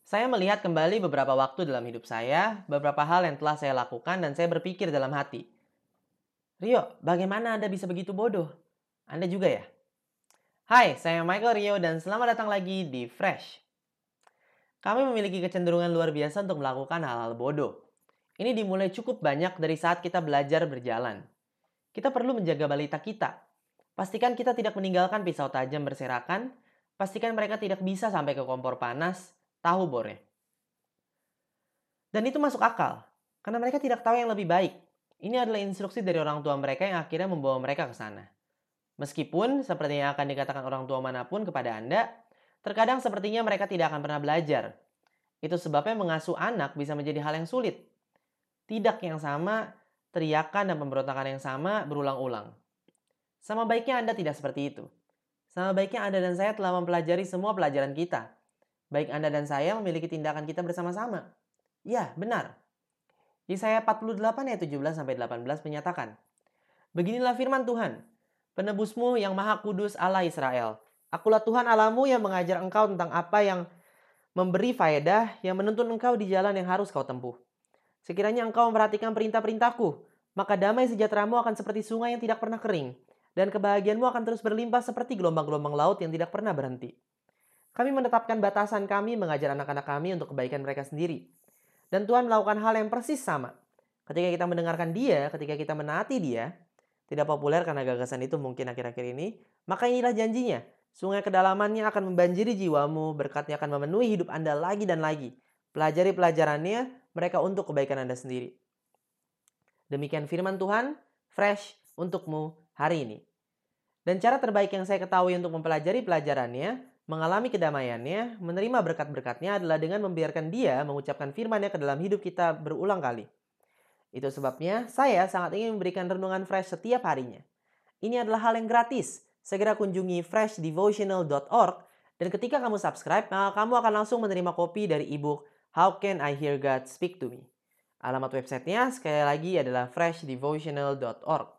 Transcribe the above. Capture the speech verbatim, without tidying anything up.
Saya melihat kembali beberapa waktu dalam hidup saya, beberapa hal yang telah saya lakukan dan saya berpikir dalam hati. Rio, bagaimana Anda bisa begitu bodoh? Anda juga ya? Hai, saya Michael Rio dan selamat datang lagi di Fresh. Kami memiliki kecenderungan luar biasa untuk melakukan hal-hal bodoh. Ini dimulai cukup banyak dari saat kita belajar berjalan. Kita perlu menjaga balita kita. Pastikan kita tidak meninggalkan pisau tajam berserakan. Pastikan mereka tidak bisa sampai ke kompor panas. Tahu bornya. Dan itu masuk akal, karena mereka tidak tahu yang lebih baik. Ini adalah instruksi dari orang tua mereka yang akhirnya membawa mereka ke sana. Meskipun, seperti yang akan dikatakan orang tua manapun kepada Anda, terkadang sepertinya mereka tidak akan pernah belajar. Itu sebabnya mengasuh anak bisa menjadi hal yang sulit. Tidak yang sama, teriakan dan pemberontakan yang sama berulang-ulang. Sama baiknya Anda tidak seperti itu. Sama baiknya Anda dan saya telah mempelajari semua pelajaran kita. Baik Anda dan saya memiliki tindakan kita bersama-sama. Ya, benar. Yesaya empat puluh delapan ayat tujuh belas sampai delapan belas menyatakan, beginilah firman Tuhan, penebusmu yang maha kudus Allah Israel. Akulah Tuhan Allahmu yang mengajar engkau tentang apa yang memberi faedah, yang menuntun engkau di jalan yang harus kau tempuh. Sekiranya engkau memperhatikan perintah-perintahku, maka damai sejahteramu akan seperti sungai yang tidak pernah kering, dan kebahagiaanmu akan terus berlimpah seperti gelombang-gelombang laut yang tidak pernah berhenti. Kami menetapkan batasan kami mengajar anak-anak kami untuk kebaikan mereka sendiri. Dan Tuhan melakukan hal yang persis sama. Ketika kita mendengarkan dia, ketika kita menaati dia, tidak populer karena gagasan itu mungkin akhir-akhir ini, maka inilah janjinya. Sungai kedalamannya akan membanjiri jiwamu, berkatnya akan memenuhi hidup Anda lagi dan lagi. Pelajari pelajarannya, mereka untuk kebaikan Anda sendiri. Demikian firman Tuhan, fresh untukmu hari ini. Dan cara terbaik yang saya ketahui untuk mempelajari pelajarannya, mengalami kedamaiannya, menerima berkat-berkatnya adalah dengan membiarkan dia mengucapkan firman-Nya ke dalam hidup kita berulang kali. Itu sebabnya saya sangat ingin memberikan renungan fresh setiap harinya. Ini adalah hal yang gratis. Segera kunjungi fresh devotional dot org dan ketika kamu subscribe, maka kamu akan langsung menerima kopi dari ebook How Can I Hear God Speak to Me. Alamat websitenya sekali lagi adalah fresh devotional dot org.